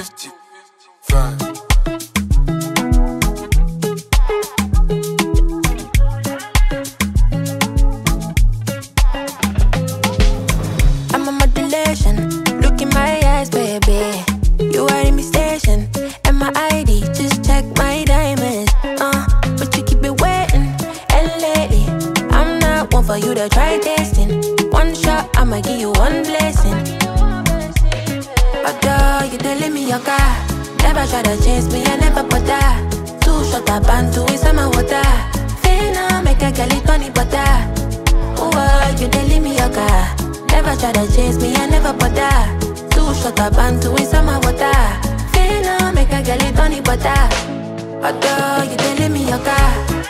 55. I'm a modulation. Look in my eyes, baby. You are in my station. And my ID, just check my diamonds. But you keep it waiting. And lately, I'm not one for you to try testing. One shot, I'ma give you one blessing. Although you telling me your car, never try to chase me, I never put that. Two shot up and two is my water. Finna make a girl it funny butter. Oh, you telling me your car, never try to chase me, I never put that. Two shot up and two is my water. Finna make a girl it funny butter. Although you telling me your car.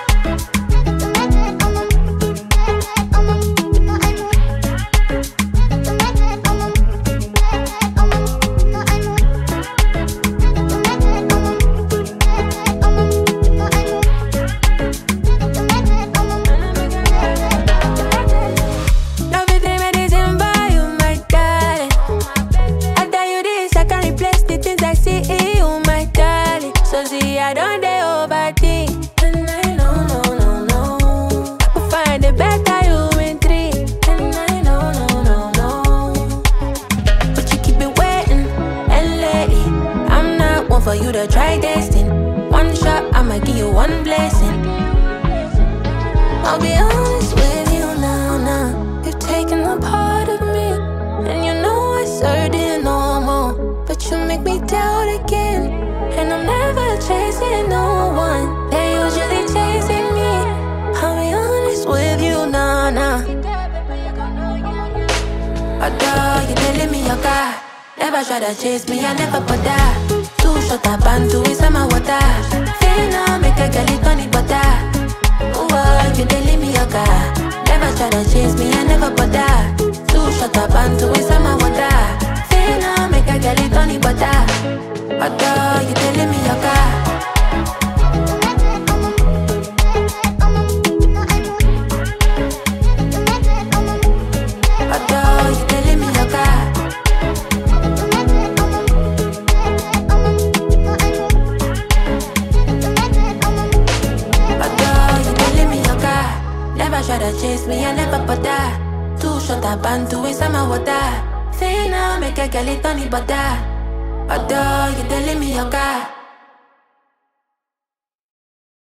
I don't dare overthink, and I know. I could find it better you in three, and I know. But you keep it waiting, and lately I'm not one for you to try testing. One shot, I'ma give you one blessing. I'll be honest with you now. You've taken a part of me, and you know I certain no more. But you make me doubt again. And I'm never chasing no one, they're usually chasing me. I'll be honest with you, nah. Although you telling me your car, never try to chase me, I never put that. Two shot up and two is my water. Finna make a girl it funny butter. Oh, you telling me your car, never try to chase me, I never put that. Two shot up and two is my water. Finna make a girl it funny butter. Although you telling me your car. Although you telling me your car. Although you telling me your car, never try to chase me, I never put that. Two shot up and two is my water. Finna make a girl it funny butter. Although you telling me your car.